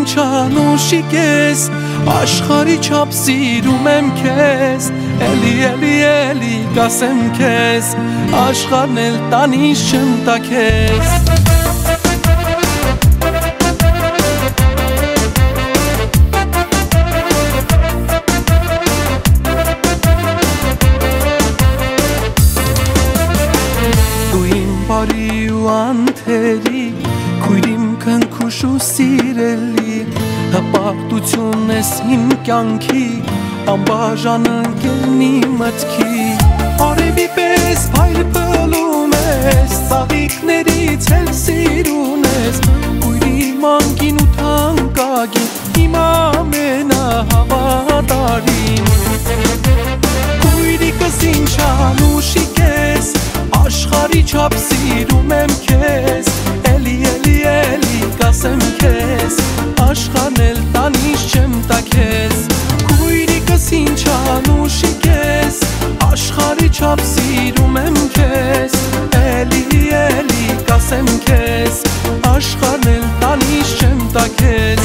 ինչ անուշի կես, աշխարի չափ սիրում եմ քեզ, էլի կասեմ քեզ, աշխարհն էլ տանից չեմ տա քեզ։ Բարի ու անթերի, քույրիմ քնքուշ ու սիրելի, հպարտություն ես իմ կյանքի, անբաժան ընկերնի մտքի։ Արևի պես փայլփլում ես, ծաղիկներից էլ սիրուն ես, քույրի մանկին ու թանկագին, իմ ամենահավատարին։ Քույրիկս ինչ անուշիկ ես, աշխարի չափ սիրում եմ քեզ, էլի կասեմ քեզ, աշխարհն էլ տանից չեմ տա քեզ։ Քույրիկս ինչ անուշիկ ես, աշխարի չափ սիրում եմ քեզ, էլի կասեմ քեզ, աշխարհն էլ տանից չեմ տա քեզ։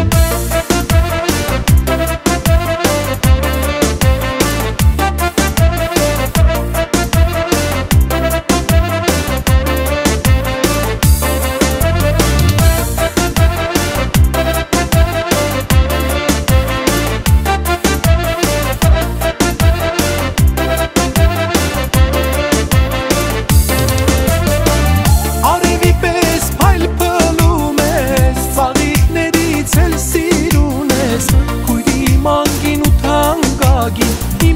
Իմ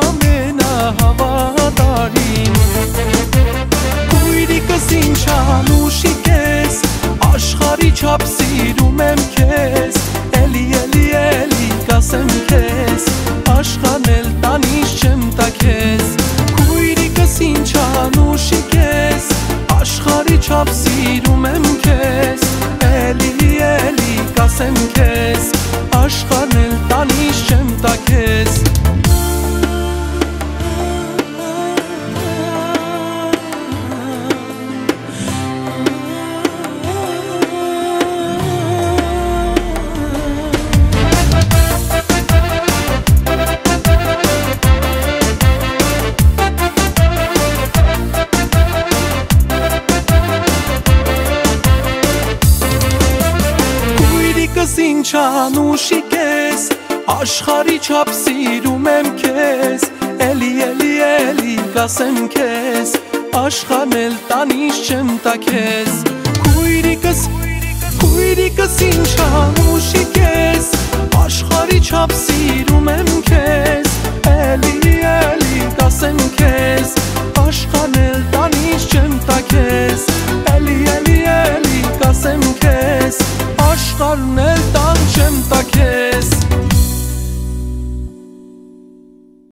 ամենահավատարին։ Քույրիկս ինչ անուշիկ ես, աշխարի չափ սիրում եմ քեզ, էլի կասեմ քեզ, աշխարհն էլ տանից չեմ տա քեզ։ Քույրիկս ինչ անուշիկ ես, աշխարի չափ սիրում եմ քեզ, էլի կասեմ քեզ, աշխարհն էլ տանից չեմ տա քեզ։ Ինչ անուշիկ ես, աշխարի չափ սիրում եմ քեզ, էլի կասեմ քեզ, աշխարհն էլ տանից չեմ տա քեզ։ Քույրիկս ինչ անուշիկ ես, աշխարի չափ սիրում եմ քեզ, էլի կասեմ քեզ, աշխարհն էլ տանից չեմ տա քեզ, էլի կասեմ քեզ, աշխարհն